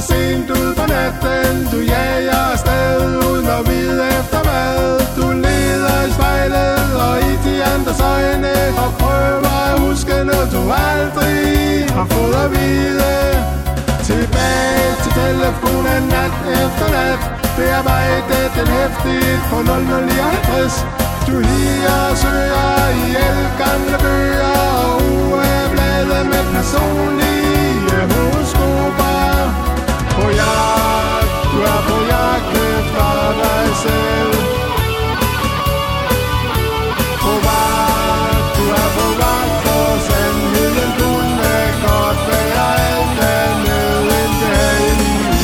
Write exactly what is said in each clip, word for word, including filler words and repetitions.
sent ud på natten. Du jager afsted uden at vide efter hvad. Du leder i spejlet og i de andres øjne og prøver at huske noget du aldrig har fået at vide. Tilbage til telefonen nat efter nat. Bearbejde den hæftigt på nul nul nioghalvtreds. Du higer og søger i ældgamle bøger og ugeblade med personlige horoskoper. På jagt, du er på jagt efter dig selv. På vagt, du er på vagt, for sandheden kunne godt være alt andet end behagelig.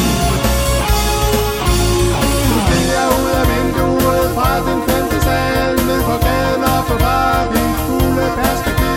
Du stiger ud af vinduet fra din femte sal, ned på gaden og på bar, dit fugle perspektiv.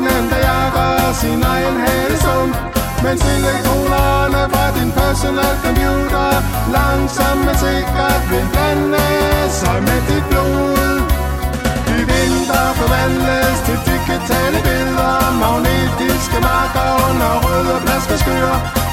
maskinen, der jager sin egen halesum. Mens elektronerne fra din personal computer langsomt men sikkert vil blande sig med dit blod. Dit indre forvandles til digitale billeder, magnetiske marker under røde plasmaskyer.